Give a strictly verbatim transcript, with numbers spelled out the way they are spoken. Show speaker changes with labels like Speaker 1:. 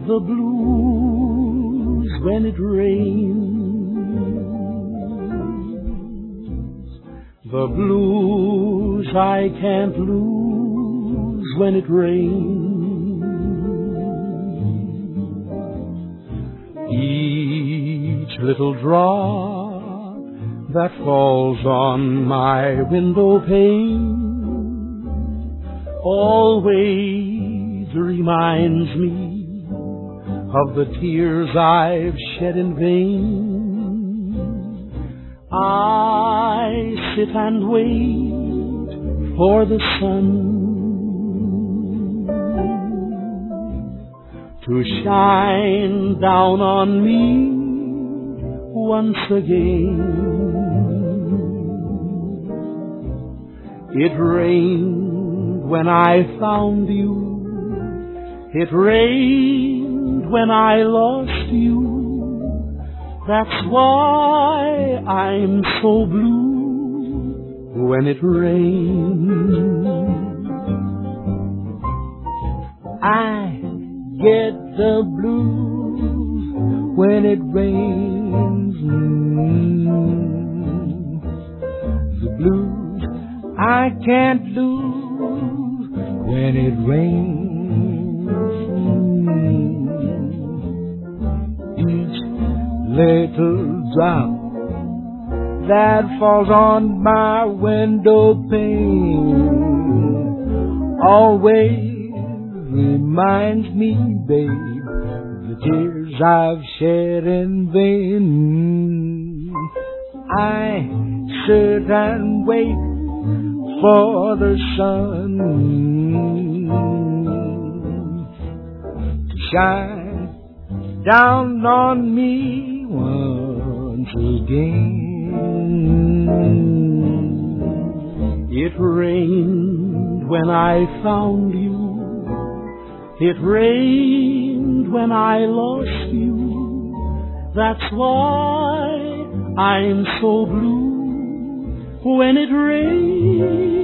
Speaker 1: the blues when it rains, the blues I can't lose when it rains. Each little drop that falls on my window pane always reminds me of the tears I've shed in vain. I sit and wait for the sun to shine down on me once again. It rained when I found you, it rained when I lost you. That's why I'm so blue when it rains. I get the blues when it rains. Mm. The blues I can't lose when it rains. Each little drop that falls on my window pane always reminds me, babe, the tears I've shed in vain. I sit and wait for the sun to shine down on me once again. It rained when I found you, it rained when I lost you. That's why I'm so blue when it rains.